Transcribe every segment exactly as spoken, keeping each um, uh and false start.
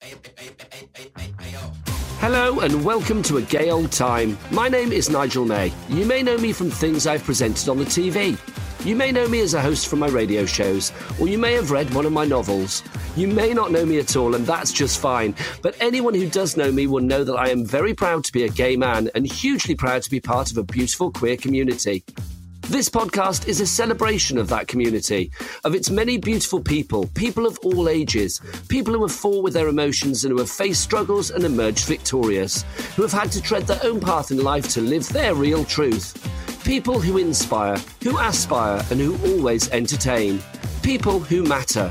Hello and welcome to A Gay Old Time. My name is Nigel May. You may know me from things I've presented on the T V. You may know me as a host from my radio shows, or you may have read one of my novels. You may not know me at all, and that's just fine. But anyone who does know me will know that I am very proud to be a gay man and hugely proud to be part of a beautiful queer community. This podcast is a celebration of that community, of its many beautiful people, people of all ages, people who have fought with their emotions and who have faced struggles and emerged victorious, who have had to tread their own path in life to live their real truth. People who inspire, who aspire, and who always entertain. People who matter.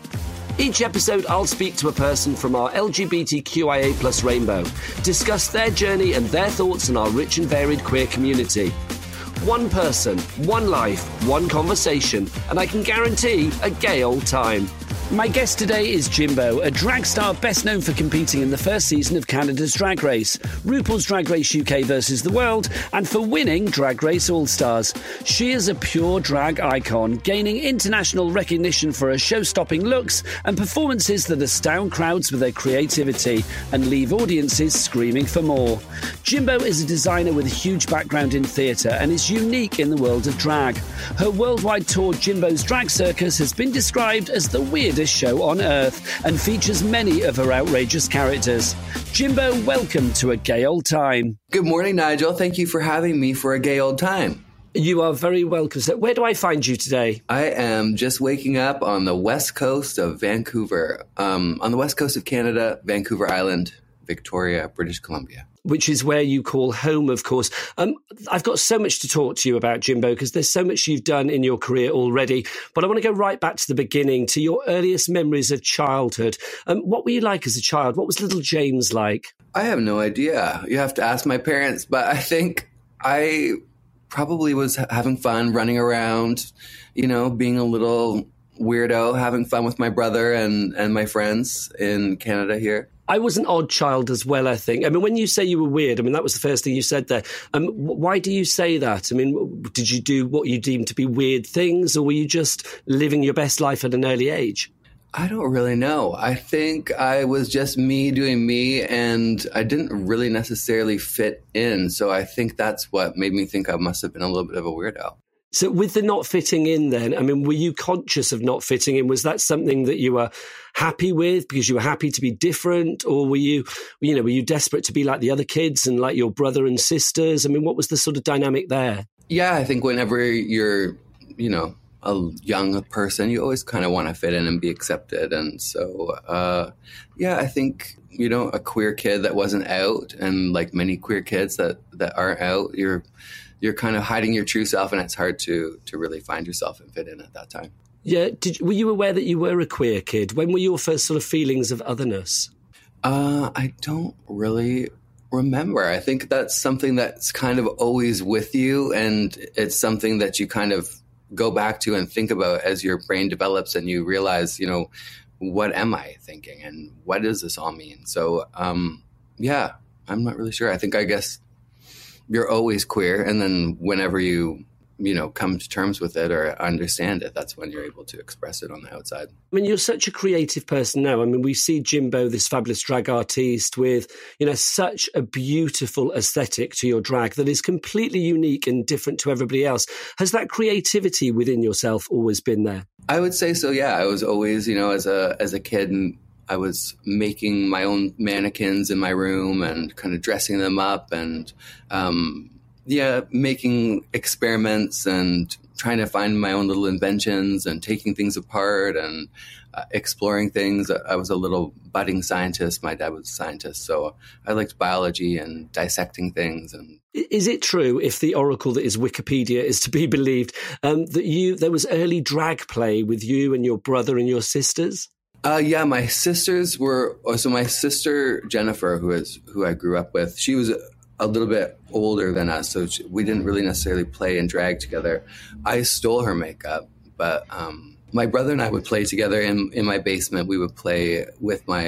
Each episode, I'll speak to a person from our L G B T Q I A plus rainbow, discuss their journey and their thoughts on our rich and varied queer community. One person, one life, one conversation, and I can guarantee a gay old time. My guest today is Jimbo, a drag star best known for competing in the first season of Canada's Drag Race, RuPaul's Drag Race U K versus the World, and for winning Drag Race All-Stars. She is a pure drag icon, gaining international recognition for her show-stopping looks and performances that astound crowds with their creativity and leave audiences screaming for more. Jimbo is a designer with a huge background in theatre and is unique in the world of drag. Her worldwide tour, Jimbo's Drag Circus, has been described as the weirdest show on earth and features many of her outrageous characters. Jimbo, welcome to A Gay Old Time. Good morning, Nigel. Thank you for having me for A Gay Old Time. You are very welcome. So where do I find you today? I am just waking up on the west coast of Vancouver, um, on the west coast of Canada, Vancouver Island, Victoria, British Columbia. Which is where you call home, of course. Um, I've got so much to talk to you about, Jimbo, because there's so much you've done in your career already. But I want to go right back to the beginning, to your earliest memories of childhood. Um, what were you like as a child? What was little James like? I have no idea. You have to ask my parents. But I think I probably was having fun, running around, you know, being a little weirdo, having fun with my brother and, and my friends in Canada here. I was an odd child as well, I think. I mean, when you say you were weird, I mean, that was the first thing you said there. Um, why do you say that? I mean, did you do what you deemed to be weird things, or were you just living your best life at an early age? I don't really know. I think I was just me doing me, and I didn't really necessarily fit in. So I think that's what made me think I must have been a little bit of a weirdo. So with the not fitting in then, I mean, were you conscious of not fitting in? Was that something that you were happy with because you were happy to be different? Or were you, you know, were you desperate to be like the other kids and like your brother and sisters? I mean, what was the sort of dynamic there? Yeah, I think whenever you're, you know, a young person, you always kind of want to fit in and be accepted. And so, uh, yeah, I think, you know, a queer kid that wasn't out, and like many queer kids that, that aren't out, you're you're kind of hiding your true self, and it's hard to to really find yourself and fit in at that time. Yeah. Did, were you aware that you were a queer kid? When were your first sort of feelings of otherness? Uh, I don't really remember. I think that's something that's kind of always with you, and it's something that you kind of go back to and think about as your brain develops and you realize, you know, what am I thinking and what does this all mean? So, um, yeah, I'm not really sure. I think, I guess, you're always queer. And then whenever you, you know, come to terms with it or understand it, that's when you're able to express it on the outside. I mean, you're such a creative person now. I mean, we see Jimbo, this fabulous drag artiste, with, you know, such a beautiful aesthetic to your drag that is completely unique and different to everybody else. Has that creativity within yourself always been there? I would say so, yeah. I was always, you know, as a as a kid, and I was making my own mannequins in my room and kind of dressing them up and, um, yeah, making experiments and trying to find my own little inventions and taking things apart and uh, exploring things. I was a little budding scientist. My dad was a scientist, so I liked biology and dissecting things. And is it true, if the oracle that is Wikipedia is to be believed, um, that you there was early drag play with you and your brother and your sisters? Uh, yeah, my sisters were, so my sister Jennifer, who is who I grew up with, she was a little bit older than us, so she, we didn't really necessarily play and drag together. I stole her makeup, but um, my brother and I would play together in, in my basement. We would play with my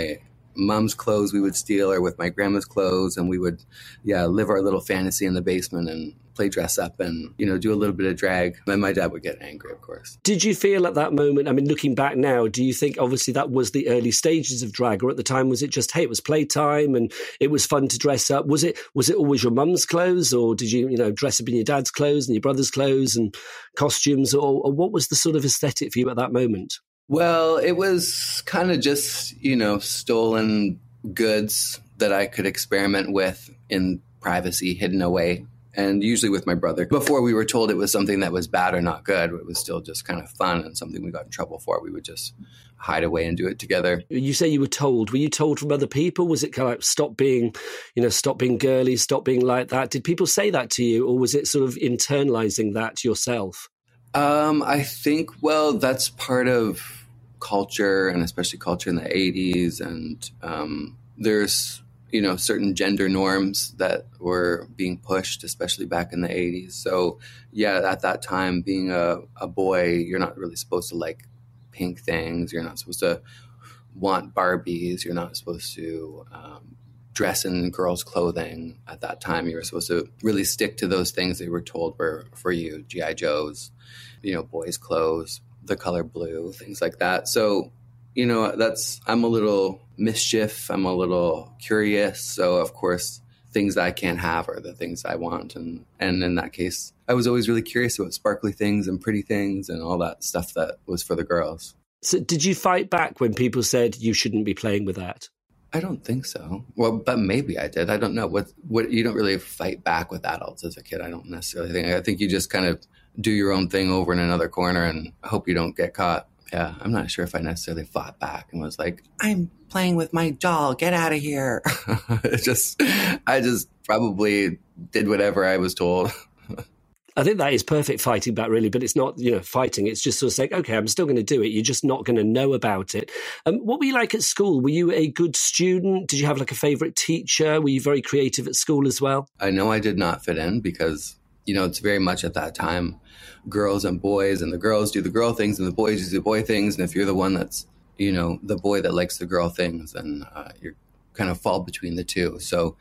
mom's clothes we would steal or with my grandma's clothes. And we would, yeah, live our little fantasy in the basement and play dress up and, you know, do a little bit of drag. And my dad would get angry, of course. Did you feel at that moment, I mean, looking back now, do you think obviously that was the early stages of drag, or at the time was it just, hey, it was playtime and it was fun to dress up? Was it was it always your mum's clothes, or did you, you know, dress up in your dad's clothes and your brother's clothes and costumes, or, or what was the sort of aesthetic for you at that moment? Well, it was kind of just, you know, stolen goods that I could experiment with in privacy, hidden away. And usually with my brother. Before we were told it was something that was bad or not good, it was still just kind of fun and something we got in trouble for. We would just hide away and do it together. You say you were told. Were you told from other people? Was it kind of like, stop being, you know, stop being girly, stop being like that? Did people say that to you, or was it sort of internalizing that yourself? Um, I think, well, that's part of culture, and especially culture in the eighties. And um, there's... you know, certain gender norms that were being pushed, especially back in the eighties. So, yeah, at that time, being a, a boy, you're not really supposed to like pink things. You're not supposed to want Barbies. You're not supposed to um, dress in girls' clothing. At that time, you were supposed to really stick to those things they were told were for you, G I Joes, you know, boys' clothes, the color blue, things like that. So, you know, that's, I'm a little mischief. I'm a little curious. So, of course, things that I can't have are the things I want. And, and in that case, I was always really curious about sparkly things and pretty things and all that stuff that was for the girls. So did you fight back when people said you shouldn't be playing with that? I don't think so. Well, but maybe I did. I don't know. What, what, you don't really fight back with adults as a kid. I don't necessarily think. I think you just kind of do your own thing over in another corner and hope you don't get caught. Yeah, I'm not sure if I necessarily fought back and was like, I'm playing with my doll, get out of here. It just, I just probably did whatever I was told. I think that is perfect fighting back, really, but it's not, you know, fighting. It's just sort of saying, okay, I'm still going to do it. You're just not going to know about it. Um, what were you like at school? Were you a good student? Did you have like a favorite teacher? Were you very creative at school as well? I know I did not fit in because, you know, it's very much at that time girls and boys, and the girls do the girl things and the boys do the boy things. And if you're the one that's, you know, the boy that likes the girl things, then uh, you're kind of fall between the two. So,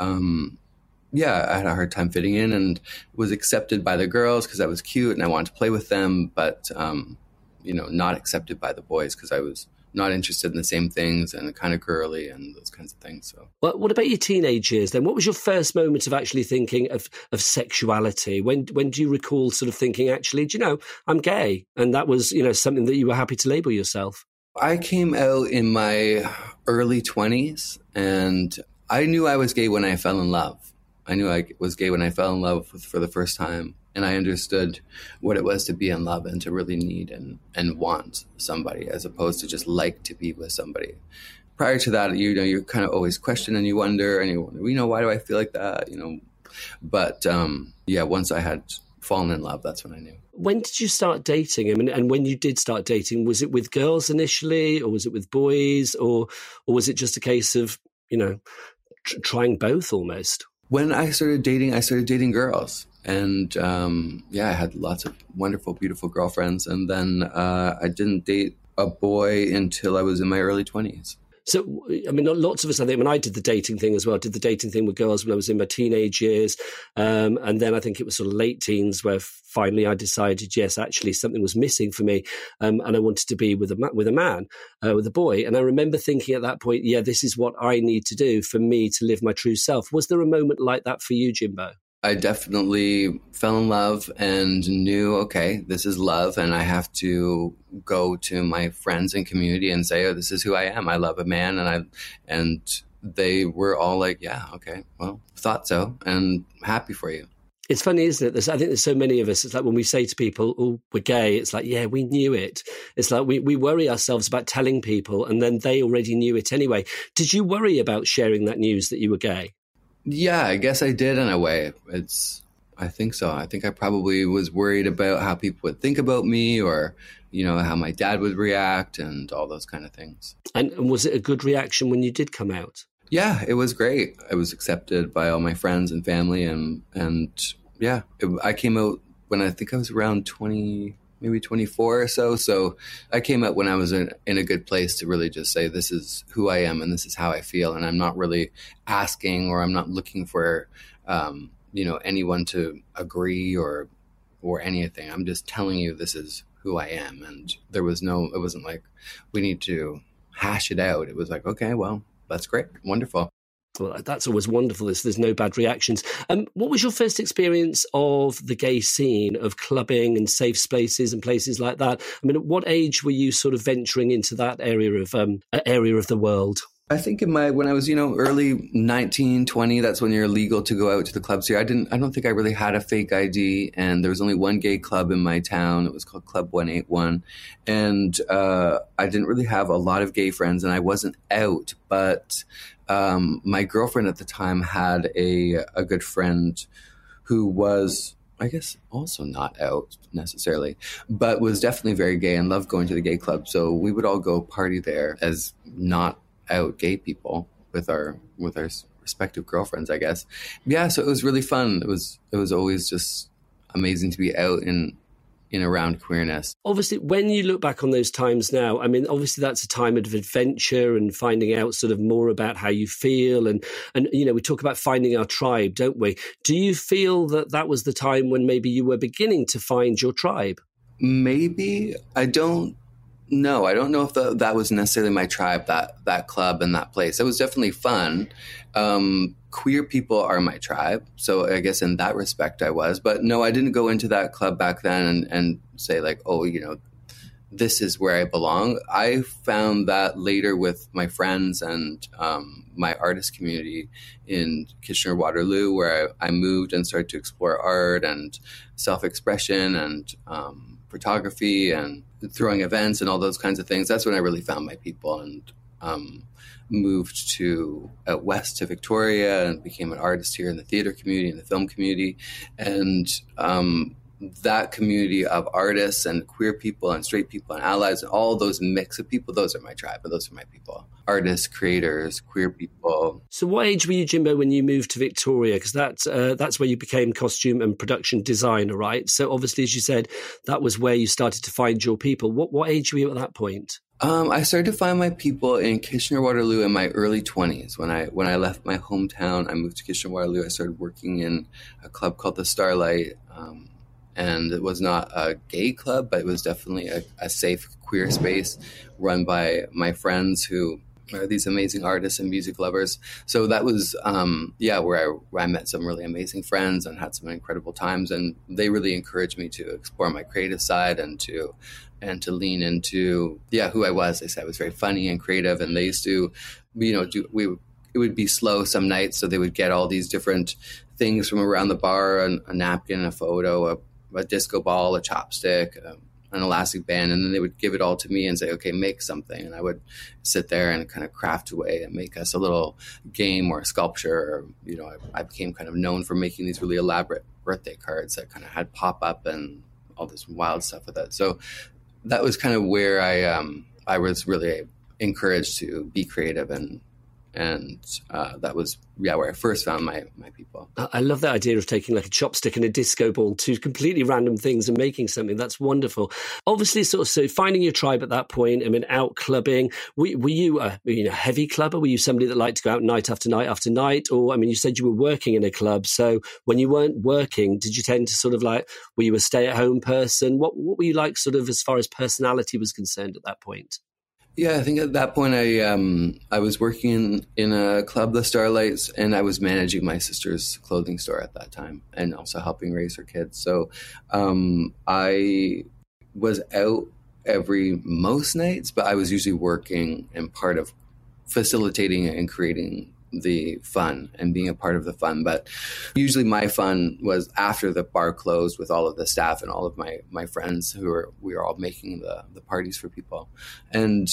um, yeah, I had a hard time fitting in and was accepted by the girls because I was cute and I wanted to play with them, but, um, you know, not accepted by the boys because I was not interested in the same things and kind of girly and those kinds of things. So, well, what about your teenage years then? What was your first moment of actually thinking of, of sexuality? When when do you recall sort of thinking, actually, do you know, I'm gay? And that was, you know, something that you were happy to label yourself? I came out in my early twenties and I knew I was gay when I fell in love. I knew I was gay when I fell in love with, for the first time. And I understood what it was to be in love and to really need and, and want somebody as opposed to just like to be with somebody. Prior to that, you know, you kind of always question and you wonder and you wonder, you know, why do I feel like that? You know, but um, yeah, once I had fallen in love, that's when I knew. When did you start dating? I mean, and when you did start dating, was it with girls initially or was it with boys or, or was it just a case of, you know, tr- trying both almost? When I started dating, I started dating girls. And, um, yeah, I had lots of wonderful, beautiful girlfriends. And then uh, I didn't date a boy until I was in my early twenties. So, I mean, lots of us, I think, when I did the dating thing as well, did the dating thing with girls when I was in my teenage years. Um, and then I think it was sort of late teens where finally I decided, yes, actually something was missing for me. Um, and I wanted to be with a, with a man, uh, with a boy. And I remember thinking at that point, yeah, this is what I need to do for me to live my true self. Was there a moment like that for you, Jimbo? I definitely fell in love and knew, okay, this is love. And I have to go to my friends and community and say, oh, this is who I am. I love a man. And I, and they were all like, yeah, okay, well, thought so. And happy for you. It's funny, isn't it? There's, I think there's so many of us. It's like when we say to people, oh, we're gay. It's like, yeah, we knew it. It's like we, we worry ourselves about telling people and then they already knew it anyway. Did you worry about sharing that news that you were gay? Yeah, I guess I did in a way. It's, I think so. I think I probably was worried about how people would think about me or, you know, how my dad would react and all those kind of things. And, and was it a good reaction when you did come out? Yeah, it was great. I was accepted by all my friends and family and, and yeah, it, I came out when I think I was around twenty, maybe twenty-four or so. So I came out when I was in, in a good place to really just say, this is who I am and this is how I feel. And I'm not really asking, or I'm not looking for, um, you know, anyone to agree or, or anything. I'm just telling you, this is who I am. And there was no, it wasn't like we need to hash it out. It was like, okay, well, that's great. Wonderful. Well, that's always wonderful. There's, there's no bad reactions. Um, what was your first experience of the gay scene, of clubbing and safe spaces and places like that? I mean, at what age were you sort of venturing into that area of um, area of the world? I think in my when I was, you know, early nineteen, twenty, that's when you're legal to go out to the clubs here. I didn't I don't think I really had a fake I D, and there was only one gay club in my town. It was called Club one eighty-one. And uh, I didn't really have a lot of gay friends, and I wasn't out, but um, my girlfriend at the time had a a good friend who was, I guess, also not out necessarily, but was definitely very gay and loved going to the gay club. So we would all go party there as not out gay people with our with our respective girlfriends, I guess. Yeah, so it was really fun. It was it was always just amazing to be out in in around queerness. Obviously, when you look back on those times now, I mean, obviously that's a time of adventure and finding out sort of more about how you feel. And, and you know, we talk about finding our tribe, don't we? Do you feel that that was the time when maybe you were beginning to find your tribe? Maybe. I don't know. I don't know if the, that was necessarily my tribe, that, that club and that place. It was definitely fun. Um, queer people are my tribe. So I guess in that respect I was. But no, I didn't go into that club back then and, and say like, oh, you know, this is where I belong. I found that later with my friends and um, my artist community in Kitchener-Waterloo, where I, I moved and started to explore art and self-expression and um, photography and throwing events and all those kinds of things. That's when I really found my people and um, moved to out west to Victoria and became an artist here in the theater community and the film community. And um, that community of artists and queer people and straight people and allies and all those mix of people, those are my tribe, and those are my people. Artists, creators, queer people. So what age were you, Jimbo, when you moved to Victoria? Because that's, uh, that's where you became costume and production designer, right? So obviously, as you said, that was where you started to find your people. What, what age were you at that point? Um, I started to find my people in Kitchener-Waterloo in my early twenties. When I when I left my hometown, I moved to Kitchener-Waterloo. I started working in a club called the Starlight. Um, And it was not a gay club, but it was definitely a, a safe queer space run by my friends who are these amazing artists and music lovers. So that was, um, yeah, where I, where I met some really amazing friends and had some incredible times. And they really encouraged me to explore my creative side and to and to lean into, yeah, who I was. They said I was very funny and creative. And they used to, you know, do we it would be slow some nights. So they would get all these different things from around the bar, a, a napkin, a photo, a a disco ball, a chopstick, um, an elastic band, and then they would give it all to me and say, okay, make something. And I would sit there and kind of craft away and make us a little game or a sculpture. Or, you know, I, I became kind of known for making these really elaborate birthday cards that kind of had pop-up and all this wild stuff with it. So that was kind of where I um, I was really encouraged to be creative, and And uh, that was, yeah, where I first found my, my people. I love that idea of taking like a chopstick and a disco ball, two completely random things, and making something. That's wonderful. Obviously, sort of, so finding your tribe at that point, I mean, out clubbing. Were, were you a you know, heavy clubber? Were you somebody that liked to go out night after night after night? Or, I mean, you said you were working in a club. So when you weren't working, did you tend to sort of like, were you a stay-at-home person? What, what were you like sort of as far as personality was concerned at that point? Yeah, I think at that point I um, I was working in, in a club, the Starlights, and I was managing my sister's clothing store at that time and also helping raise her kids. So um, I was out every most nights, but I was usually working and part of facilitating and creating the fun and being a part of the fun. But usually my fun was after the bar closed with all of the staff and all of my, my friends who were, we were all making the, the parties for people. And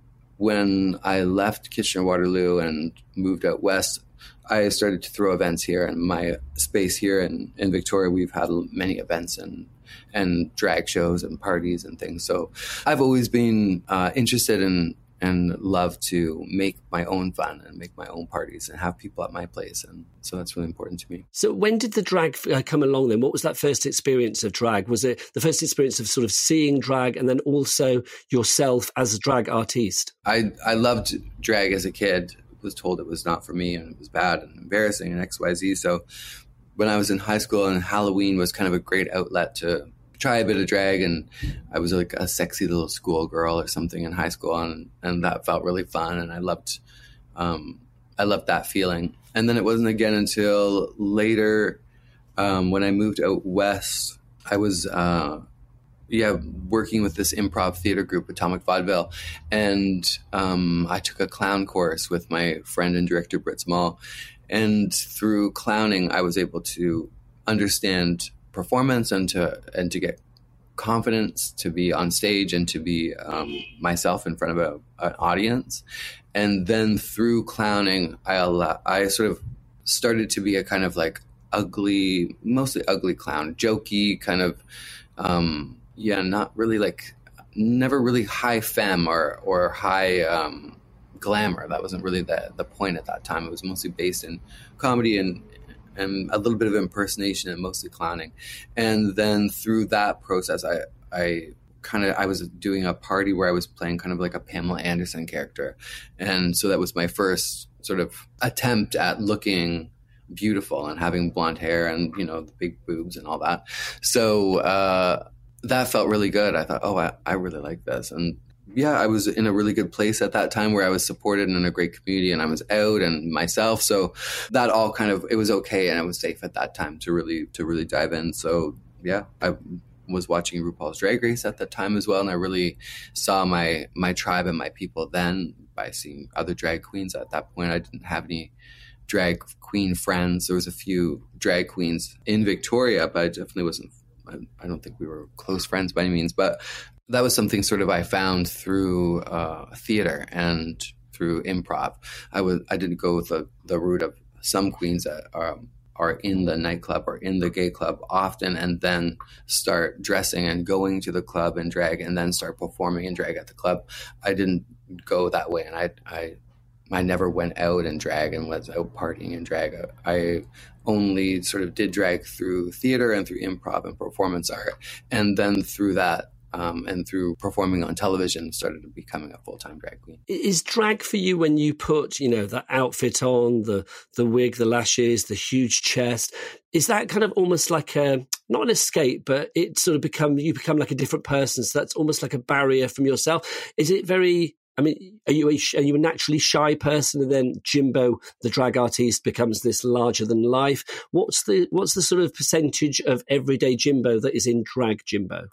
when I left Kitchener-Waterloo and moved out west, I started to throw events here, and my space here in, in Victoria, we've had many events and and drag shows and parties and things. So I've always been uh, interested in and love to make my own fun and make my own parties and have people at my place. And so that's really important to me. So when did the drag uh, come along then? What was that first experience of drag? Was it the first experience of sort of seeing drag and then also yourself as a drag artiste? I, I loved drag as a kid, was told it was not for me and it was bad and embarrassing and X Y Z. So when I was in high school, and Halloween was kind of a great outlet to try a bit of drag, and I was like a sexy little schoolgirl or something in high school, and, and that felt really fun, and I loved um, I loved that feeling. And then it wasn't again until later um, when I moved out west, I was uh, yeah working with this improv theater group, Atomic Vaudeville, and um, I took a clown course with my friend and director Britt Small, and through clowning I was able to understand performance and to and to get confidence to be on stage and to be um, myself in front of a, an audience. And then through clowning, I allow, I sort of started to be a kind of like ugly, mostly ugly clown, jokey kind of, um, yeah, not really like, never really high femme or or high um, glamour. That wasn't really the the point at that time. It was mostly based in comedy and and a little bit of impersonation and mostly clowning. And then through that process, I, I kind of, I was doing a party where I was playing kind of like a Pamela Anderson character. And so that was my first sort of attempt at looking beautiful and having blonde hair and, you know, the big boobs and all that. So uh, that felt really good. I thought, oh, I, I really like this. And yeah, I was in a really good place at that time where I was supported in a great community and I was out and myself. So that all kind of, it was okay. And it was safe at that time to really, to really dive in. So yeah, I was watching RuPaul's Drag Race at that time as well. And I really saw my, my tribe and my people then by seeing other drag queens. At that point, I didn't have any drag queen friends. There was a few drag queens in Victoria, but I definitely wasn't, I, I don't think we were close friends by any means, but that was something sort of I found through uh, theater and through improv. I was I didn't go with the, the route of some queens that are, are in the nightclub or in the gay club often and then start dressing and going to the club in drag and then start performing in drag at the club. I didn't go that way, and I I I never went out in drag and was out partying in drag. I only sort of did drag through theater and through improv and performance art, and then through that Um, and through performing on television, started becoming a full-time drag queen. Is drag for you when you put, you know, the outfit on, the the wig, the lashes, the huge chest? Is that kind of almost like a, not an escape, but it sort of become, you become like a different person. So that's almost like a barrier from yourself. Is it very, I mean, are you a, are you a naturally shy person, and then Jimbo, the drag artiste, becomes this larger than life? What's the what's the sort of percentage of everyday Jimbo that is in drag Jimbo?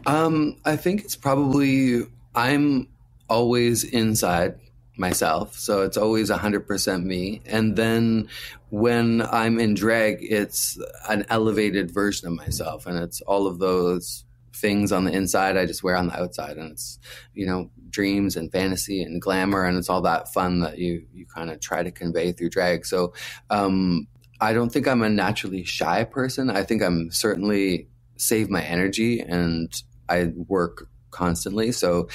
Um, I think it's probably, I'm always inside myself. So it's always one hundred percent me. And then when I'm in drag, it's an elevated version of myself. And it's all of those things on the inside I just wear on the outside. And it's, you know, dreams and fantasy and glamour. And it's all that fun that you, you kind of try to convey through drag. So um, I don't think I'm a naturally shy person. I think I'm certainly save my energy and I work constantly. So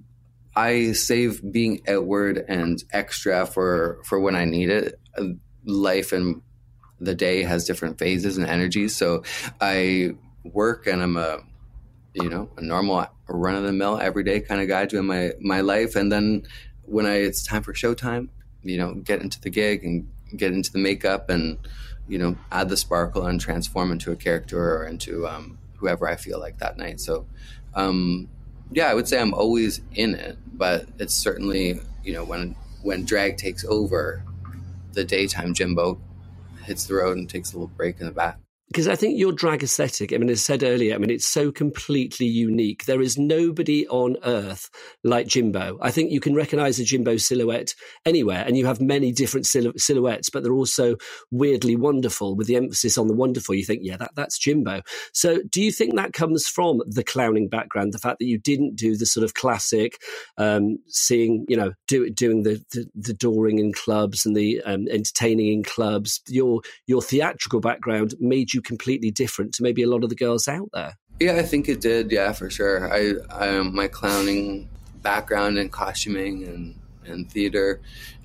I save being outward and extra for, for when I need it. Life and the day has different phases and energies. So I work and I'm a, you know, a normal run of the mill everyday kind of guy doing my, my life. And then when I, it's time for showtime, you know, get into the gig and get into the makeup and, you know, add the sparkle and transform into a character or into um, whoever I feel like that night. So, um, yeah, I would say I'm always in it, but it's certainly, you know, when when drag takes over, the daytime Jimbo hits the road and takes a little break in the back. Because I think your drag aesthetic, I mean, as I said earlier, I mean, it's so completely unique. There is nobody on earth like Jimbo. I think you can recognize a Jimbo silhouette anywhere, and you have many different sil- silhouettes, but they're also weirdly wonderful, with the emphasis on the wonderful. You think, yeah, that, that's Jimbo. So do you think that comes from the clowning background, the fact that you didn't do the sort of classic, um, seeing, you know, do, doing the, the, the dooring in clubs and the um, entertaining in clubs? Your, your theatrical background made you completely different to maybe a lot of the girls out there? Yeah, I think it did. Yeah, for sure. I, I my clowning background in costuming and, and theater.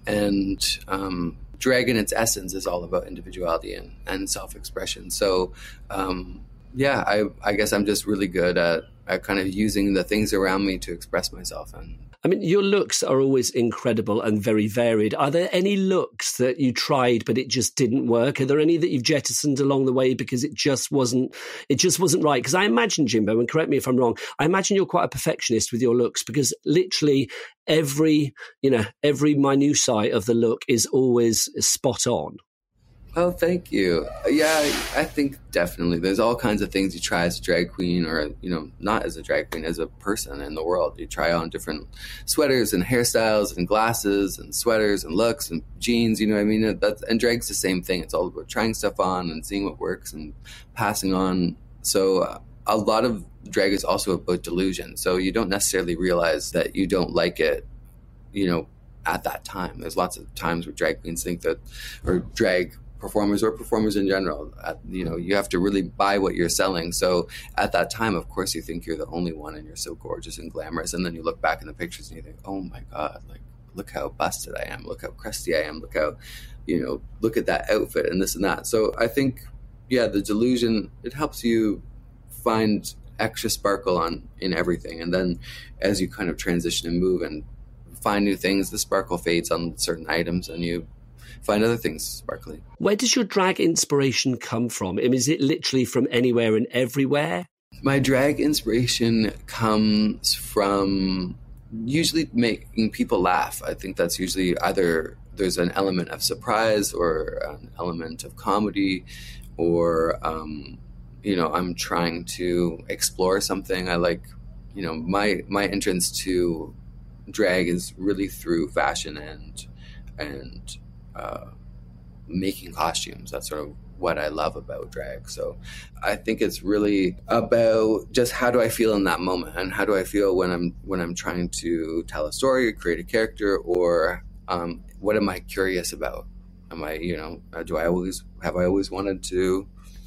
And um, drag in its essence is all about individuality and, and self-expression. So, um, yeah, I, I guess I'm just really good at, at kind of using the things around me to express myself. And I mean, your looks are always incredible and very varied. Are there any looks that you tried but it just didn't work? Are there any that you've jettisoned along the way because it just wasn't it just wasn't right? Because I imagine, Jimbo, and correct me if I'm wrong, I imagine you're quite a perfectionist with your looks, because literally every, you know, every minutiae of the look is always spot on. Oh, thank you. Yeah, I think definitely. There's all kinds of things you try as a drag queen, or, you know, not as a drag queen, as a person in the world. You try on different sweaters and hairstyles and glasses and sweaters and looks and jeans, you know what I mean? That's, and drag's the same thing. It's all about trying stuff on and seeing what works and passing on. So uh, a lot of drag is also about delusion. So you don't necessarily realize that you don't like it, you know, at that time. There's lots of times where drag queens think that, or drag performers or performers in general, uh, you know, you have to really buy what you're selling. So at that time, of course, you think you're the only one and you're so gorgeous and glamorous. And then you look back in the pictures and you think, oh my God, like, look how busted I am. Look how crusty I am. Look how, you know, look at that outfit and this and that. So I think, yeah, the delusion, it helps you find extra sparkle on in everything. And then as you kind of transition and move and find new things, the sparkle fades on certain items and you find other things sparkly. Where does your drag inspiration come from? I mean, is it literally from anywhere and everywhere? My drag inspiration comes from usually making people laugh. I think that's usually either there's an element of surprise or an element of comedy, or, um, you know, I'm trying to explore something. I like, you know, my, my entrance to drag is really through fashion and, and, Uh, making costumes. That's sort of what I love about drag. So I think it's really about just how do I feel in that moment, and how do I feel when I'm when I'm trying to tell a story or create a character, or um, what am I curious about? Am I, you know, do I always have I always wanted to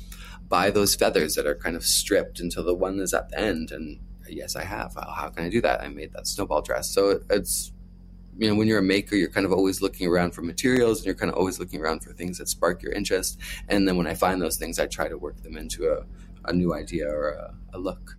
buy those feathers that are kind of stripped until the one is at the end? And yes, I have. How can I do that? I made that snowball dress. So it's, you know, when you're a maker, you're kind of always looking around for materials, and you're kind of always looking around for things that spark your interest. And then when I find those things, I try to work them into a, a new idea or a, a look.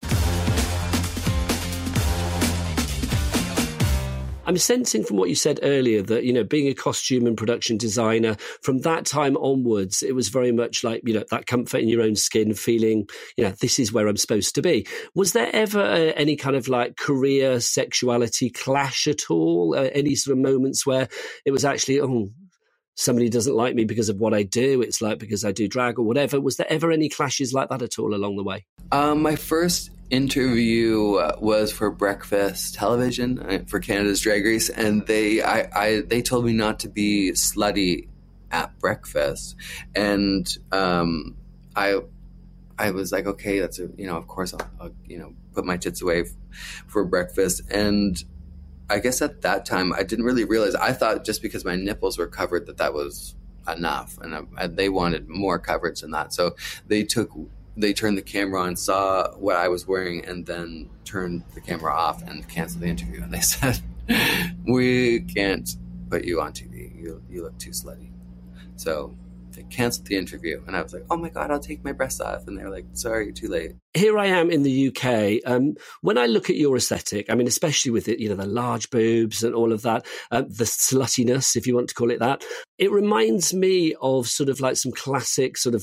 I'm sensing from what you said earlier that, you know, being a costume and production designer, from that time onwards, it was very much like, you know, that comfort in your own skin, feeling, you know, this is where I'm supposed to be. Was there ever uh, any kind of like career sexuality clash at all? Uh, any sort of moments where it was actually, oh, somebody doesn't like me because of what I do. It's like because I do drag or whatever. Was there ever any clashes like that at all along the way? Um, my first interview uh, was for Breakfast Television uh, for Canada's Drag Race, and they I, I they told me not to be slutty at breakfast, and um, I I was like, okay, that's a, you know, of course I'll, I'll you know put my tits away f- for breakfast. And I guess at that time I didn't really realize. I thought just because my nipples were covered that that was enough, and, I, and they wanted more coverage than that, so they took. They turned the camera on, saw what I was wearing, and then turned the camera off and canceled the interview. And they said, we can't put you on T V. You, you look too slutty. So they canceled the interview. And I was like, oh my God, I'll take my breasts off. And they were like, sorry, you're too late. Here I am in the U K. Um, when I look at your aesthetic, I mean, especially with it, you know, the large boobs and all of that, uh, the sluttiness, if you want to call it that, it reminds me of sort of like some classic sort of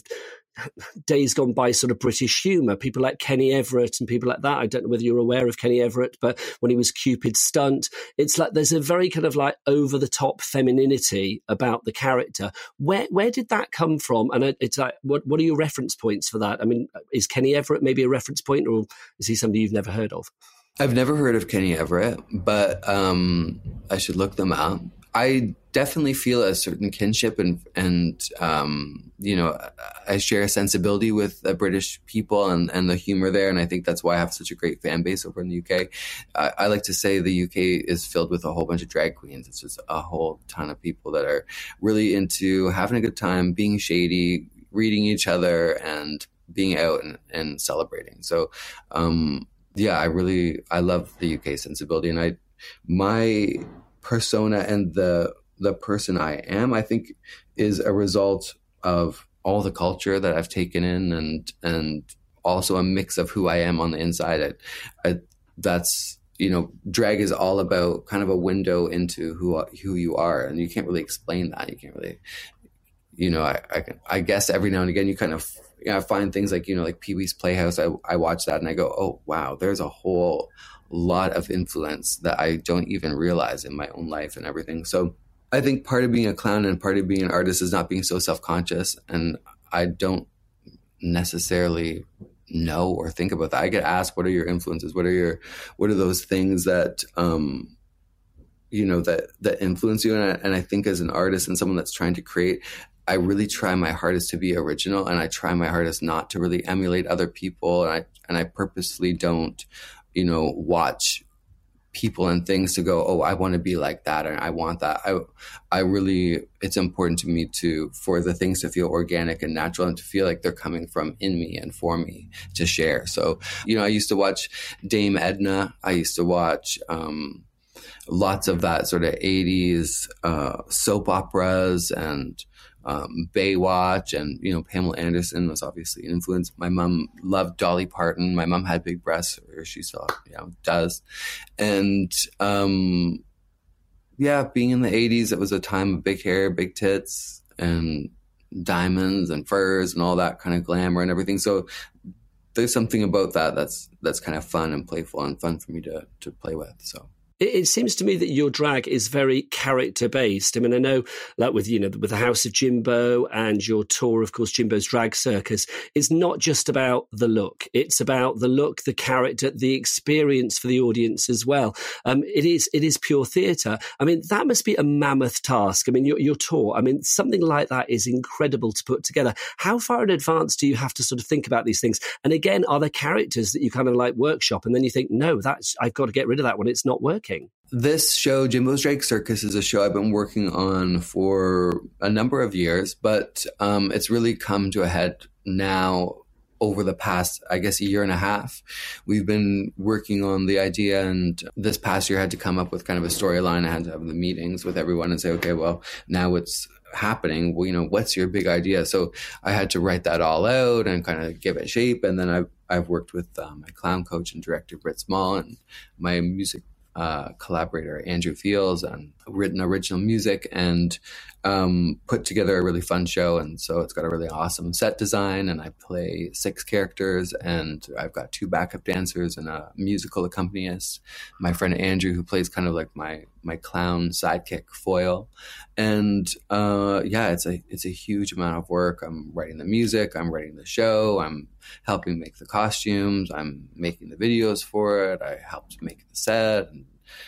days gone by sort of British humour, people like Kenny Everett and people like that. I don't know whether you're aware of Kenny Everett, but when he was Cupid's stunt, it's like there's a very kind of like over the top femininity about the character. Where where did that come from? And it's like, what what are your reference points for that? I mean, is Kenny Everett maybe a reference point, or is he somebody you've never heard of? I've never heard of Kenny Everett, but um, I should look them up. I definitely feel a certain kinship and, and um, you know, I share a sensibility with the British people and, and the humor there. And I think that's why I have such a great fan base over in the U K. I, I like to say the U K is filled with a whole bunch of drag queens. It's just a whole ton of people that are really into having a good time, being shady, reading each other, and being out and, and celebrating. So, um, Yeah, I really, I love the U K sensibility, and I, my persona and the the person I am, I think, is a result of all the culture that I've taken in, and and also a mix of who I am on the inside. I, I, that's you know, drag is all about kind of a window into who who you are, and you can't really explain that. You can't really, you know, I I, I guess every now and again you kind of. You know, I find things like, you know, like Pee-wee's Playhouse. I, I watch that and I go, oh, wow, there's a whole lot of influence that I don't even realize in my own life and everything. So I think part of being a clown and part of being an artist is not being so self-conscious. And I don't necessarily know or think about that. I get asked, what are your influences? What are your, what are those things that, um, you know, that, that influence you? And I, and I think as an artist and someone that's trying to create, I really try my hardest to be original, and I try my hardest not to really emulate other people. And I, and I purposely don't, you know, watch people and things to go, oh, I want to be like that. And I want that. I, I really, it's important to me to, for the things to feel organic and natural and to feel like they're coming from in me and for me to share. So, you know, I used to watch Dame Edna. I used to watch, um, lots of that sort of eighties, uh, soap operas and, Um, Baywatch, and, you know, Pamela Anderson was obviously an influence. My mom loved Dolly Parton. My mom had big breasts, or she still, you know, does. And, um, yeah, being in the eighties, it was a time of big hair, big tits, and diamonds and furs and all that kind of glamour and everything. So there's something about that that's, that's kind of fun and playful and fun for me to, to play with. So. It seems to me that your drag is very character-based. I mean, I know, like with, you know, with the House of Jimbo and your tour, of course, Jimbo's Drag Circus, it's not just about the look. It's about the look, the character, the experience for the audience as well. Um, it is it is pure theatre. I mean, that must be a mammoth task. I mean, your, your tour, I mean, something like that is incredible to put together. How far in advance do you have to sort of think about these things? And again, are there characters that you kind of like workshop and then you think, no, that's I've got to get rid of that one. It's not working. This show, Jimbo's Drag Circus, is a show I've been working on for a number of years, but um, it's really come to a head now over the past, I guess, a year and a half. We've been working on the idea, and this past year I had to come up with kind of a storyline. I had to have the meetings with everyone and say, okay, well, now it's happening. Well, you know, what's your big idea? So I had to write that all out and kind of give it shape. And then I've, I've worked with um, my clown coach and director, Britt Small, and my music Uh, collaborator Andrew Fields, and written original music and um, put together a really fun show. And so it's got a really awesome set design, and I play six characters, and I've got two backup dancers and a musical accompanist, my friend Andrew, who plays kind of like my my clown sidekick foil. And uh, yeah, it's a it's a huge amount of work. I'm writing the music, I'm writing the show, I'm helping make the costumes, I'm making the videos for it, I helped make the set, and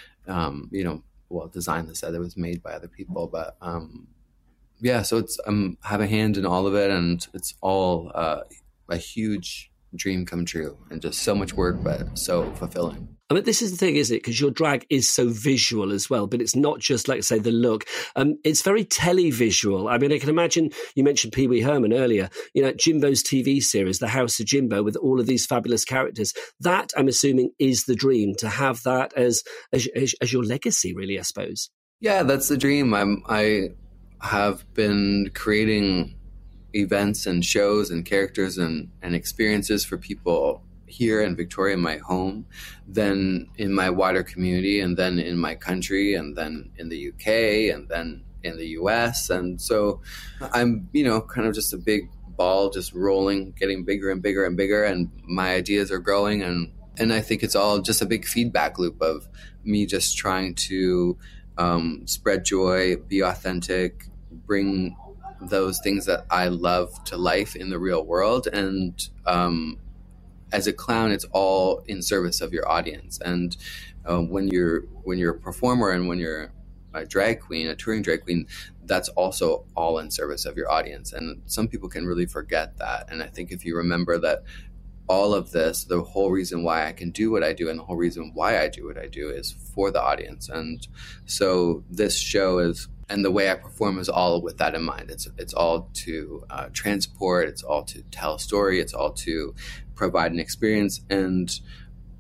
um, you know, well, design the set that was made by other people. But um, yeah, so it's um, I have a hand in all of it, and it's all uh, a huge dream come true, and just so much work, but so fulfilling. I mean, this is the thing, isn't it? Because your drag is so visual as well, but it's not just, like, say, the look. Um, it's very televisual. I mean, I can imagine, you mentioned Pee Wee Herman earlier, you know, Jimbo's T V series, The House of Jimbo, with all of these fabulous characters. That, I'm assuming, is the dream, to have that as as, as your legacy, really, I suppose. Yeah, that's the dream. I'm, I have been creating events and shows and characters and, and experiences for people here in Victoria, in my home, then in my wider community, and then in my country, and then in the U K, and then in the U S. And so I'm, you know, kind of just a big ball just rolling, getting bigger and bigger and bigger, and my ideas are growing. And, and I think it's all just a big feedback loop of me just trying to um, spread joy, be authentic, bring those things that I love to life in the real world. And um, as a clown, it's all in service of your audience. And uh, when you're when you're a performer and when you're a drag queen, a touring drag queen, that's also all in service of your audience. And some people can really forget that. And I think if you remember that all of this, the whole reason why I can do what I do and the whole reason why I do what I do is for the audience. And so this show is, and the way I perform is all with that in mind. It's it's all to uh, transport, it's all to tell a story, it's all to provide an experience. And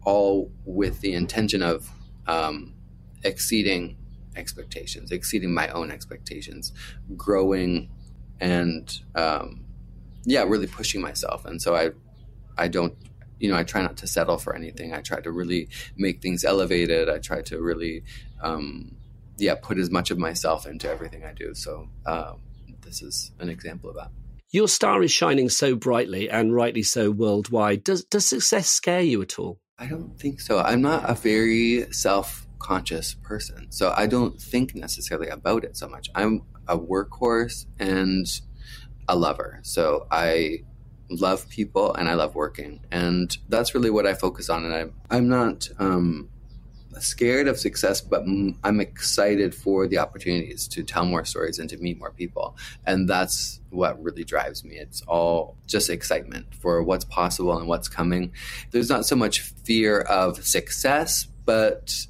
all with the intention of um, exceeding expectations, exceeding my own expectations, growing and, um, yeah, really pushing myself. And so I, I don't, you know, I try not to settle for anything. I try to really make things elevated. I try to really, um, yeah, put as much of myself into everything I do. So um, this is an example of that. Your star is shining so brightly and rightly so worldwide. Does, does success scare you at all? I don't think so. I'm not a very self-conscious person, so I don't think necessarily about it so much. I'm a workhorse and a lover. So I love people and I love working, and that's really what I focus on. And I'm, I'm not um, scared of success, but I'm excited for the opportunities to tell more stories and to meet more people. And that's what really drives me. It's all just excitement for what's possible and what's coming. There's not so much fear of success, but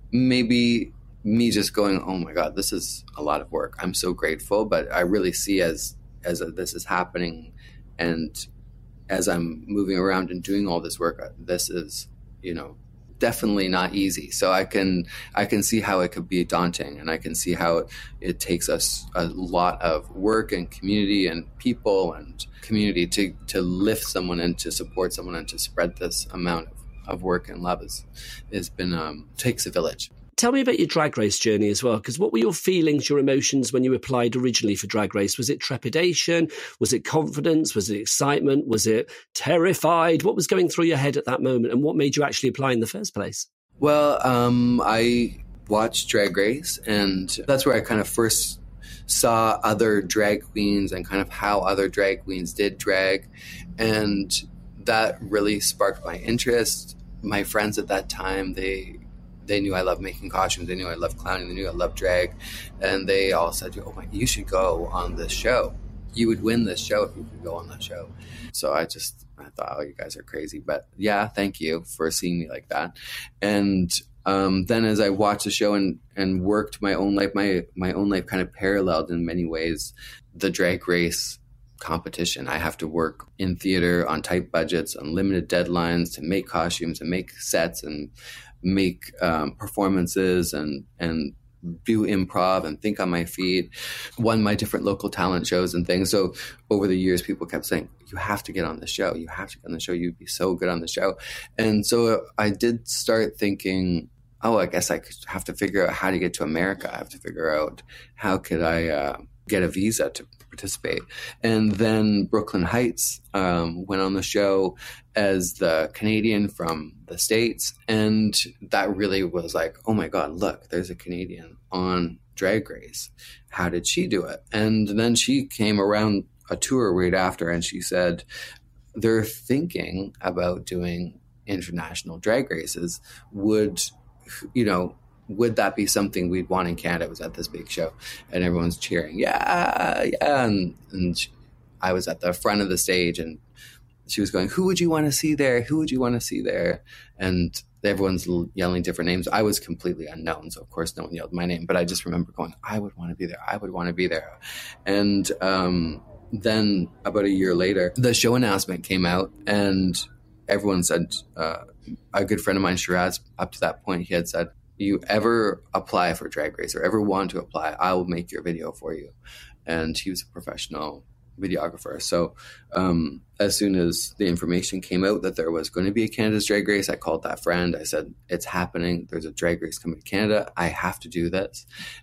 maybe me just going, oh my God, this is a lot of work. I'm so grateful, but I really see as, as a, this is happening, and as I'm moving around and doing all this work, this is, you know, definitely not easy. So I can I can see how it could be daunting, and I can see how it, it takes us a lot of work and community and people and community to, to lift someone and to support someone and to spread this amount of, of work and love is has been um, takes a village. Tell me about your Drag Race journey as well, because what were your feelings, your emotions when you applied originally for Drag Race? Was it trepidation? Was it confidence? Was it excitement? Was it terrified? What was going through your head at that moment, and what made you actually apply in the first place? Well, um, I watched Drag Race, and that's where I kind of first saw other drag queens and kind of how other drag queens did drag, and that really sparked my interest. My friends at that time, they... They knew I loved making costumes. They knew I loved clowning. They knew I loved drag. And they all said, oh my, you should go on this show. You would win this show if you could go on that show. So I just, I thought, oh, you guys are crazy. But yeah, thank you for seeing me like that. And um, then as I watched the show and, and worked my own life, my, my own life kind of paralleled in many ways the Drag Race competition. I have to work in theater on tight budgets, on limited deadlines to make costumes and make sets and make um, performances and and do improv and think on my feet, won my different local talent shows and things. So over the years, people kept saying, you have to get on the show. You have to get on the show. You'd be so good on the show. And so I did start thinking, oh, I guess I have to figure out how to get to America. I have to figure out how could I uh, get a visa to participate. And then Brooklyn Heights um, went on the show as the Canadian from the States. And that really was like, oh my God, look, there's a Canadian on Drag Race. How did she do it? And then she came around a tour right after, and she said, they're thinking about doing international drag races. Would, you know, would that be something we'd want in Canada? It was at this big show, and everyone's cheering, yeah, yeah. And, and she, I was at the front of the stage, and she was going, who would you want to see there? Who would you want to see there? And everyone's yelling different names. I was completely unknown, so of course no one yelled my name, but I just remember going, I would want to be there. I would want to be there. And um, then about a year later, the show announcement came out, and everyone said, uh, a good friend of mine, Shiraz, up to that point, he had said, you ever apply for Drag Race or ever want to apply, I will make your video for you. And he was a professional videographer. So um, as soon as the information came out that there was going to be a Canada's Drag Race, I called that friend. I said, it's happening. There's a Drag Race coming to Canada. I have to do this.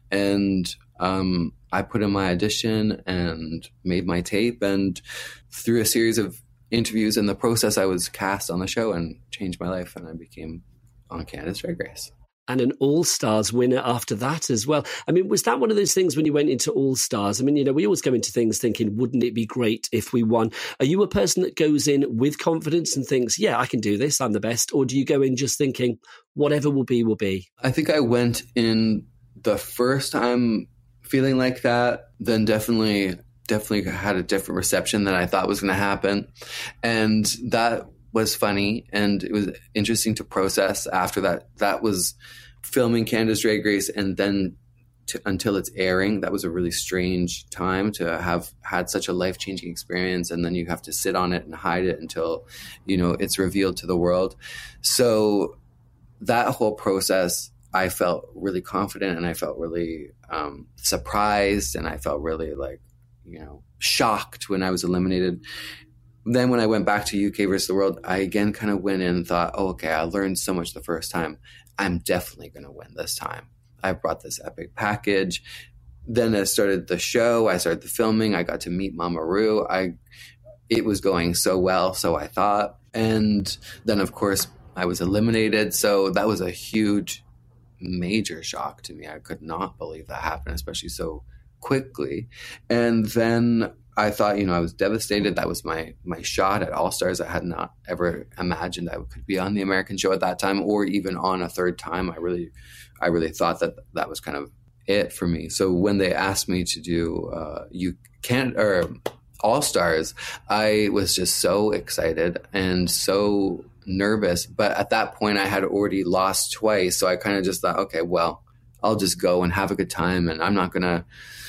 And um, I put in my audition and made my tape, and through a series of interviews in the process, I was cast on the show and changed my life, and I became on Canada's Drag Race. And an All-Stars winner after that as well. I mean, was that one of those things when you went into All-Stars? I mean, you know, we always go into things thinking, wouldn't it be great if we won? Are you a person that goes in with confidence and thinks, yeah, I can do this, I'm the best? Or do you go in just thinking, whatever will be, will be? I think I went in the first time feeling like that, then definitely, definitely had a different reception than I thought was going to happen. And that was funny, and it was interesting to process after that. That was filming Canada's Drag Race and then to, until it's airing. That was a really strange time to have had such a life-changing experience, and then you have to sit on it and hide it until, you know, it's revealed to the world. So that whole process, I felt really confident, and I felt really um, surprised, and I felt really like, you know, shocked when I was eliminated. Then when I went back to U K versus the World, I again kind of went in and thought, oh, okay, I learned so much the first time. I'm definitely going to win this time. I brought this epic package. Then I started the show. I started the filming. I got to meet Mama Ru. I, it was going so well, so I thought. And then, of course, I was eliminated. So that was a huge, major shock to me. I could not believe that happened, especially so quickly. And then I thought, you know, I was devastated. That was my my shot at All Stars. I had not ever imagined I could be on the American show at that time, or even on a third time. I really, I really thought that that was kind of it for me. So when they asked me to do uh, you can't or All Stars, I was just so excited and so nervous. But at that point, I had already lost twice, so I kind of just thought, okay, well, I'll just go and have a good time, and I'm not gonna.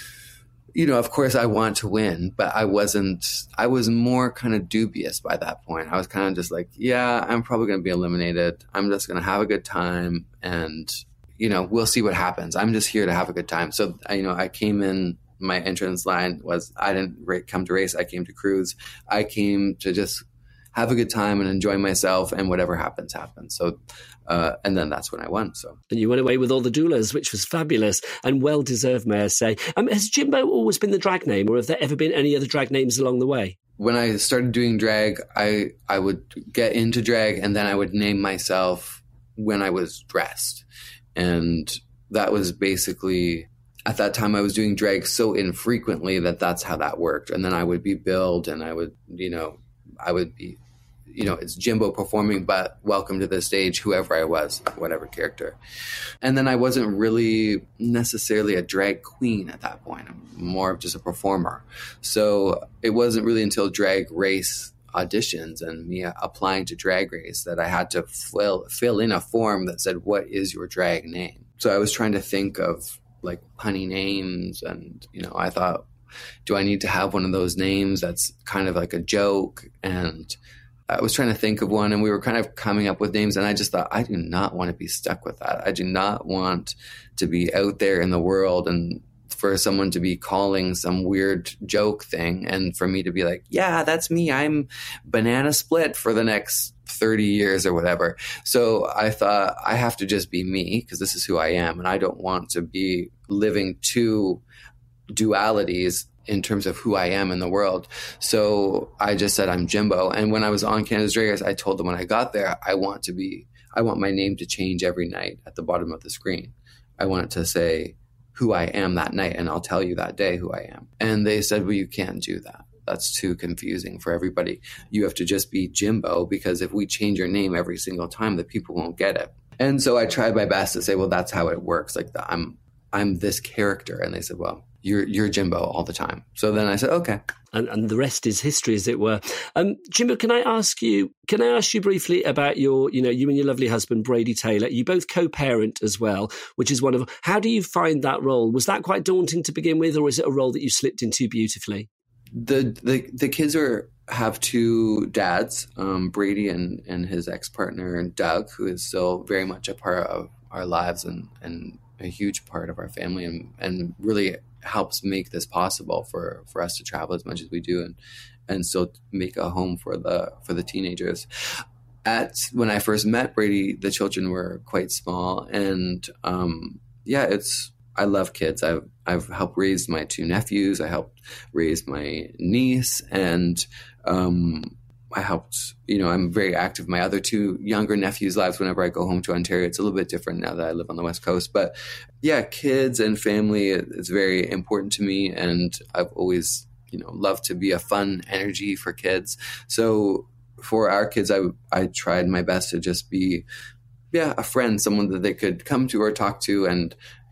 You know, of course I want to win, but I wasn't, I was more kind of dubious by that point. I was kind of just like, yeah, I'm probably going to be eliminated. I'm just going to have a good time, and, you know, we'll see what happens. I'm just here to have a good time. So, you know, I came in, my entrance line was, I didn't come to race. I came to cruise. I came to just have a good time and enjoy myself, and whatever happens, happens. So, uh, and then that's when I won. So, and you went away with all the doulas, which was fabulous and well deserved, may I say. Um, has Jimbo always been the drag name, or have there ever been any other drag names along the way? When I started doing drag, I I would get into drag, and then I would name myself when I was dressed, and that was basically. At that time, I was doing drag so infrequently that that's how that worked. And then I would be billed, and I would, you know, I would be. You know, it's Jimbo performing, but welcome to the stage, whoever I was, whatever character. And then I wasn't really necessarily a drag queen at that point. I'm more of just a performer. So it wasn't really until Drag Race auditions and me applying to Drag Race that I had to fill, fill in a form that said, what is your drag name? So I was trying to think of like punny names, and, you know, I thought, do I need to have one of those names that's kind of like a joke? And I was trying to think of one, and we were kind of coming up with names, and I just thought, I do not want to be stuck with that. I do not want to be out there in the world and for someone to be calling some weird joke thing, and for me to be like, yeah, that's me. I'm Banana Split for the next thirty years or whatever. So I thought, I have to just be me, because this is who I am, and I don't want to be living two dualities in terms of who I am in the world. So I just said, I'm Jimbo. And when I was on Canada's Drag Race, I told them when I got there, I want to be, I want my name to change every night at the bottom of the screen. I want it to say who I am that night, and I'll tell you that day who I am. And they said, well, you can't do that. That's too confusing for everybody. You have to just be Jimbo, because if we change your name every single time, the people won't get it. And so I tried my best to say, well, that's how it works. Like the, I'm, I'm this character. And they said, well, You're you're Jimbo all the time. So then I said, okay. And, and the rest is history, as it were. Um, Jimbo, can I ask you? Can I ask you briefly about your, you know, you and your lovely husband Brady Taylor? You both co-parent as well, which is one of. How do you find that role? Was that quite daunting to begin with, or is it a role that you slipped into beautifully? The the the kids are have two dads, um, Brady and and his ex partner Doug, who is still very much a part of our lives and and a huge part of our family, and and really helps make this possible for, for us to travel as much as we do and, and still make a home for the, for the teenagers. At, when I first met Brady, the children were quite small, and, um, yeah, it's, I love kids. I've, I've helped raise my two nephews. I helped raise my niece, and, um, I helped, you know, I'm very active in my other two younger nephews' lives whenever I go home to Ontario. It's a little bit different now that I live on the West Coast. But yeah, kids and family is very important to me. And I've always, you know, loved to be a fun energy for kids. So for our kids, I, I tried my best to just be, yeah, a friend, someone that they could come to or talk to. And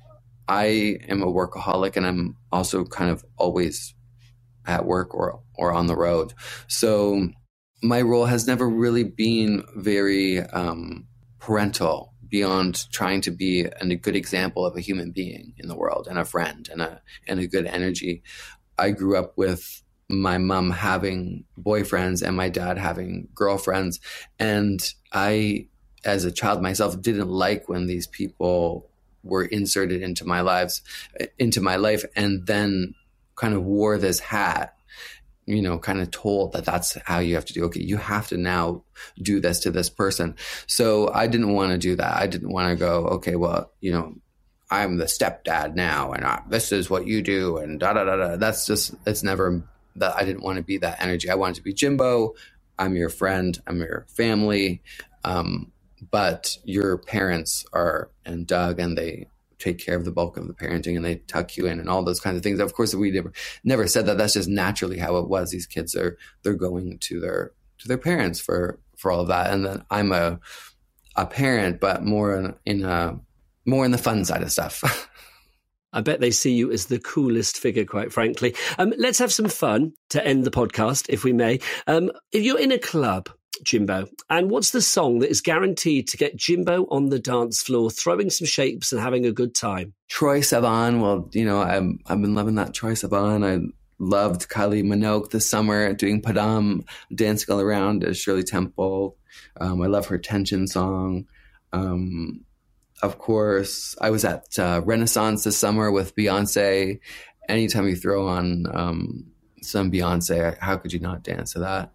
I am a workaholic, and I'm also kind of always at work or, or on the road. So my role has never really been very um, parental, beyond trying to be a good example of a human being in the world and a friend and a and a good energy. I grew up with my mom having boyfriends and my dad having girlfriends. And I, as a child myself, didn't like when these people were inserted into my lives, into my life, and then kind of wore this hat, you know, kind of told that that's how you have to do. Okay, you have to now do this to this person. So I didn't want to do that. I didn't want to go, okay, well, you know, I'm the stepdad now, and I, this is what you do, and da da da da. That's just, it's never that. I didn't want to be that energy. I wanted to be Jimbo. I'm your friend. I'm your family. Um, but your parents are, and Doug, and they take care of the bulk of the parenting, and they tuck you in and all those kinds of things. Of course, we never, never said that. That's just naturally how it was. These kids are, they're going to their, to their parents for, for all of that. And then I'm a, a parent, but more in, in a, more in the fun side of stuff. I bet they see you as the coolest figure, quite frankly. Um, let's have some fun to end the podcast, if we may. Um, if you're in a club, Jimbo, and what's the song that is guaranteed to get Jimbo on the dance floor, throwing some shapes and having a good time? Troye Sivan. Well, you know, I'm, I've been loving that Troye Sivan. I loved Kylie Minogue this summer doing Padam, dancing all around as Shirley Temple. Um, I love her Tension song. Um, Of course, I was at uh, Renaissance this summer with Beyonce. Anytime you throw on um, some Beyonce, how could you not dance to that?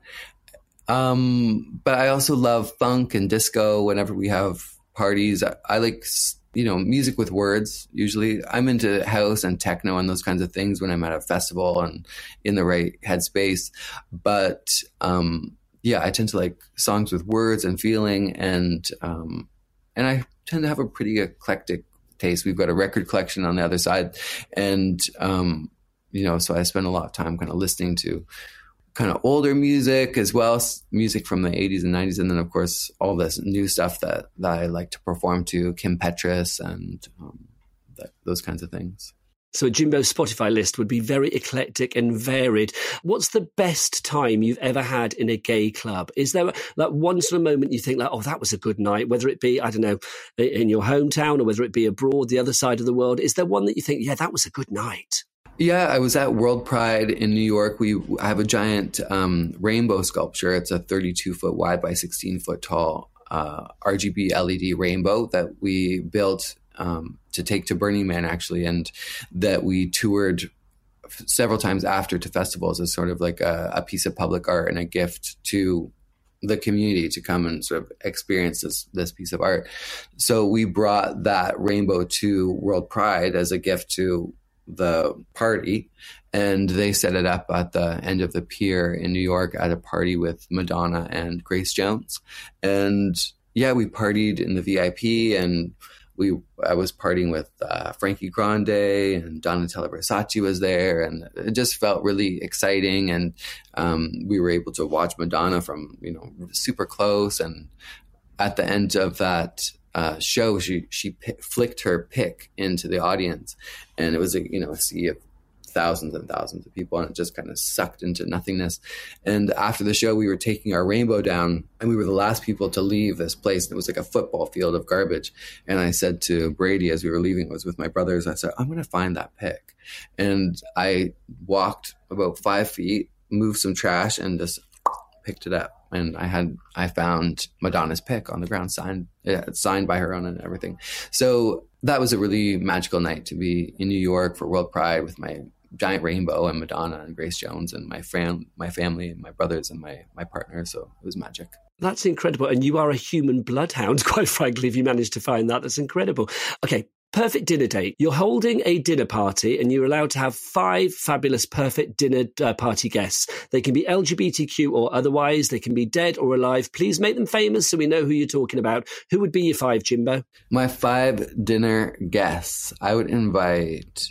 Um, but I also love funk and disco whenever we have parties. I, I like, you know, music with words, usually. I'm into house and techno and those kinds of things when I'm at a festival and in the right headspace. But um, yeah, I tend to like songs with words and feeling, and um, and I tend to have a pretty eclectic taste. We've got a record collection on the other side. And, um, you know, so I spend a lot of time kind of listening to kind of older music as well as music from the eighties and nineties. And then, of course, all this new stuff that, that I like to perform to, Kim Petras and um, that, those kinds of things. So a Jimbo Spotify list would be very eclectic and varied. What's the best time you've ever had in a gay club? Is there like one sort of moment you think like, oh, that was a good night, whether it be, I don't know, in your hometown or whether it be abroad, the other side of the world? Is there one that you think, yeah, that was a good night? Yeah, I was at World Pride in New York. We I have a giant um, rainbow sculpture. It's a thirty-two foot wide by sixteen foot tall uh, R G B L E D rainbow that we built Um, to take to Burning Man, actually, and that we toured f- several times after to festivals as sort of like a, a piece of public art and a gift to the community to come and sort of experience this this piece of art. So we brought that rainbow to World Pride as a gift to the party, and they set it up at the end of the pier in New York at a party with Madonna and Grace Jones. And yeah, we partied in the V I P, and We, I was partying with uh, Frankie Grande, and Donatella Versace was there, and it just felt really exciting. And um, we were able to watch Madonna from, you know, super close. And at the end of that uh, show, she she p- flicked her pick into the audience, and it was a you know a sea of thousands and thousands of people, and it just kind of sucked into nothingness. And after the show, we were taking our rainbow down, and we were the last people to leave this place. And it was like a football field of garbage. And I said to Brady as we were leaving, I was with my brothers, I said, I'm going to find that pick. And I walked about five feet, moved some trash, and just picked it up. And I had, I found Madonna's pick on the ground, signed, yeah, signed by her own and everything. So that was a really magical night to be in New York for World Pride with my giant rainbow and Madonna and Grace Jones and my fam, my family and my brothers and my, my partner. So it was magic. That's incredible. And you are a human bloodhound, quite frankly, if you managed to find that. That's incredible. Okay. Perfect dinner date. You're holding a dinner party and you're allowed to have five fabulous perfect dinner uh, party guests. They can be L G B T Q or otherwise. They can be dead or alive. Please make them famous so we know who you're talking about. Who would be your five, Jimbo? My five dinner guests. I would invite,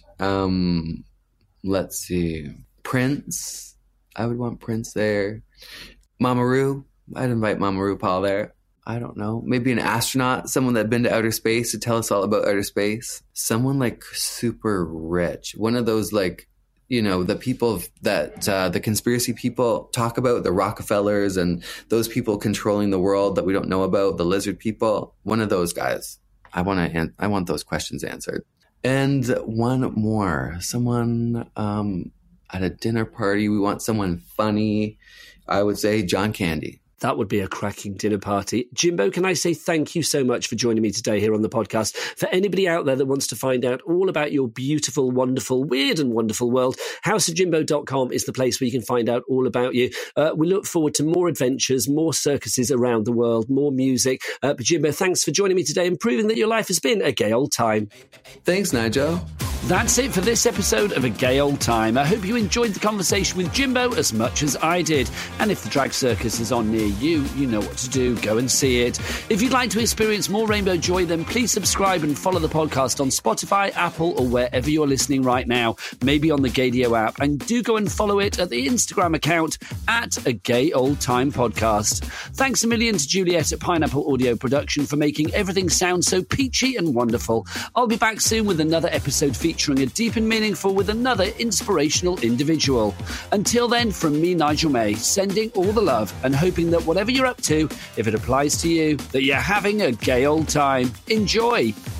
um, let's see, Prince. I would want Prince there. Mama Ru. I'd invite Mama RuPaul there. I don't know, maybe an astronaut, someone that had been to outer space to tell us all about outer space. Someone like super rich, one of those like you know, the people that uh, the conspiracy people talk about, the Rockefellers and those people controlling the world that we don't know about, the lizard people, one of those guys. I want to, I want those questions answered. And one more, someone um, at a dinner party, we want someone funny. I would say John Candy. That would be a cracking dinner party. Jimbo, can I say thank you so much for joining me today here on the podcast? For anybody out there that wants to find out all about your beautiful, wonderful, weird and wonderful world, house of jimbo dot com is the place where you can find out all about you. Uh, we look forward to more adventures, more circuses around the world, more music. Uh, but Jimbo, thanks for joining me today and proving that your life has been a gay old time. Thanks, Nigel. That's it for this episode of A Gay Old Time. I hope you enjoyed the conversation with Jimbo as much as I did. And if the drag circus is on near you, you know what to do. Go and see it. If you'd like to experience more rainbow joy, then please subscribe and follow the podcast on Spotify, Apple, or wherever you're listening right now. Maybe on the Gaydio app. And do go and follow it at the Instagram account at A Gay Old Time Podcast. Thanks a million to Juliet at Pineapple Audio Production for making everything sound so peachy and wonderful. I'll be back soon with another episode featuring a deep and meaningful with another inspirational individual. Until then, from me, Nigel May, sending all the love and hoping that whatever you're up to, if it applies to you, that you're having a gay old time. Enjoy!